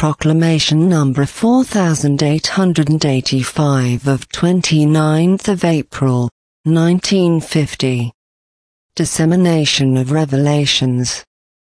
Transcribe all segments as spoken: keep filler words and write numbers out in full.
Proclamation number four thousand eight hundred eighty-five of twenty-ninth of April, nineteen fifty. Dissemination of Revelations.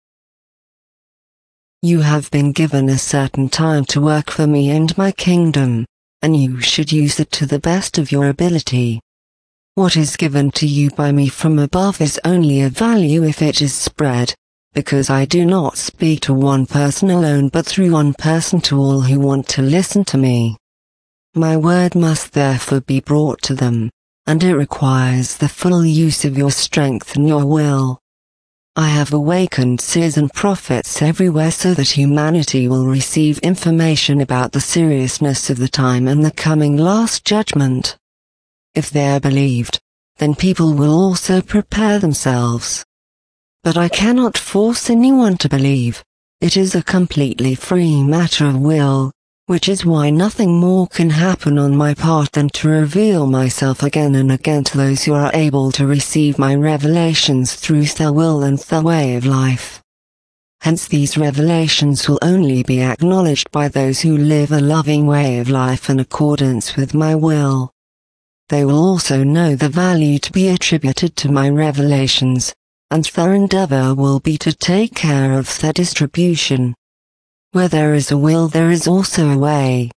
You have been given a certain time to work for me and my kingdom, and you should use it to the best of your ability. What is given to you by me from above is only of value if it is spread, because I do not speak to one person alone but through one person to all who want to listen to me. My word must therefore be brought to them, and it requires the full use of your strength and your will. I have awakened seers and prophets everywhere so that humanity will receive information about the seriousness of the time and the coming last judgment. If they are believed, then people will also prepare themselves. But I cannot force anyone to believe. It is a completely free matter of will, which is why nothing more can happen on my part than to reveal myself again and again to those who are able to receive my revelations through their will and their way of life. Hence these revelations will only be acknowledged by those who live a loving way of life in accordance with my will. They will also know the value to be attributed to my revelations, and their endeavor will be to take care of their distribution. Where there is a will there is also a way.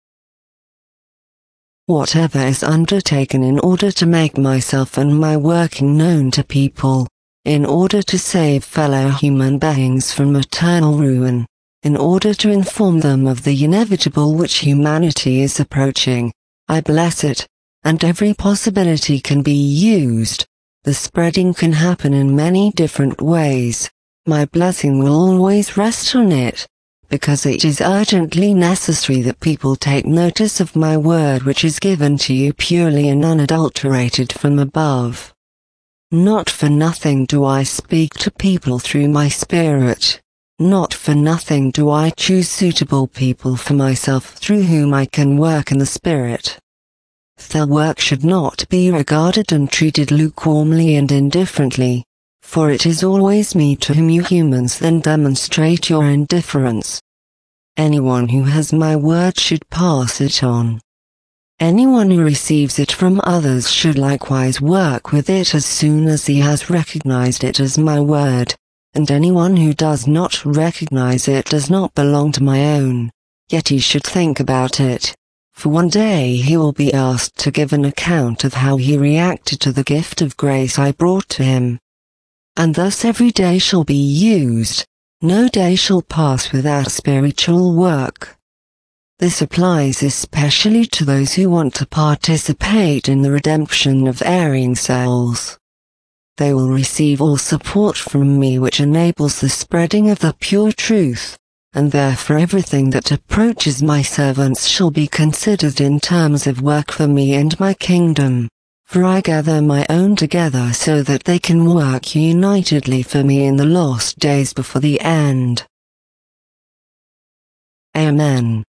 Whatever is undertaken in order to make myself and my working known to people, in order to save fellow human beings from eternal ruin, in order to inform them of the inevitable which humanity is approaching, I bless it, and every possibility can be used. The spreading can happen in many different ways. My blessing will always rest on it, because it is urgently necessary that people take notice of my word which is given to you purely and unadulterated from above. Not for nothing do I speak to people through my spirit. Not for nothing do I choose suitable people for myself through whom I can work in the spirit. Their work should not be regarded and treated lukewarmly and indifferently, for it is always me to whom you humans then demonstrate your indifference. Anyone who has my word should pass it on. Anyone who receives it from others should likewise work with it as soon as he has recognized it as my word, and anyone who does not recognize it does not belong to my own, yet he should think about it. For one day he will be asked to give an account of how he reacted to the gift of grace I brought to him. And thus every day shall be used, no day shall pass without spiritual work. This applies especially to those who want to participate in the redemption of erring souls. They will receive all support from me which enables the spreading of the pure truth. And therefore everything that approaches my servants shall be considered in terms of work for me and my kingdom, for I gather my own together so that they can work unitedly for me in the last days before the end. Amen.